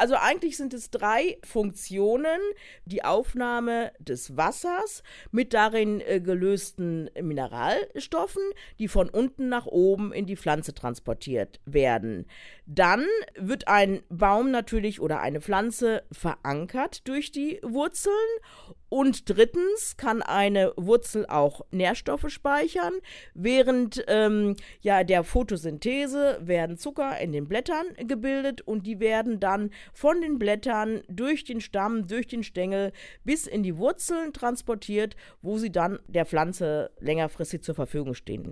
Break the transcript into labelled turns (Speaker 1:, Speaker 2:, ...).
Speaker 1: Also eigentlich sind es 3 Funktionen: die Aufnahme des Wassers mit darin gelösten Mineralstoffen, die von unten nach oben in die Pflanze transportiert werden. Dann wird ein Baum natürlich oder eine Pflanze verankert durch die Wurzeln. Und drittens kann eine Wurzel auch Nährstoffe speichern. Während der Photosynthese werden Zucker in den Blättern gebildet und die werden dann von den Blättern durch den Stamm, durch den Stängel bis in die Wurzeln transportiert, wo sie dann der Pflanze längerfristig zur Verfügung stehen.